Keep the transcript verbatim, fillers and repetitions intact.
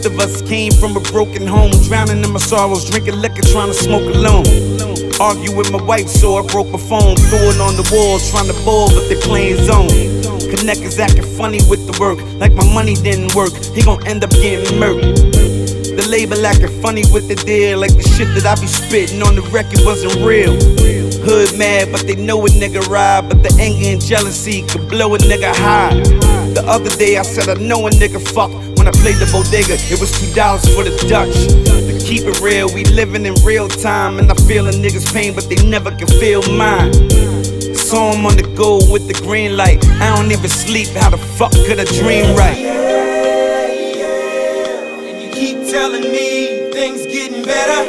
Most of us came from a broken home, drowning in my sorrows, drinking liquor, trying to smoke alone. Argue with my wife, so I broke my phone, threw it on the wall, trying to ball, but they playing zone. Connect is acting funny with the work, like my money didn't work, he gon' end up getting murked. The label acting funny with the deal, like the shit that I be spitting on the record wasn't real. Hood mad, but they know a nigga ride, but the anger and jealousy could blow a nigga high. The other day I said I know a nigga fuck when I played the bodega, it was two dollars for the Dutch. To keep it real, we living in real time, and I feel a nigga's pain, but they never can feel mine. Saw him on the go with the green light, I don't even sleep, how the fuck could I dream right? And you keep telling me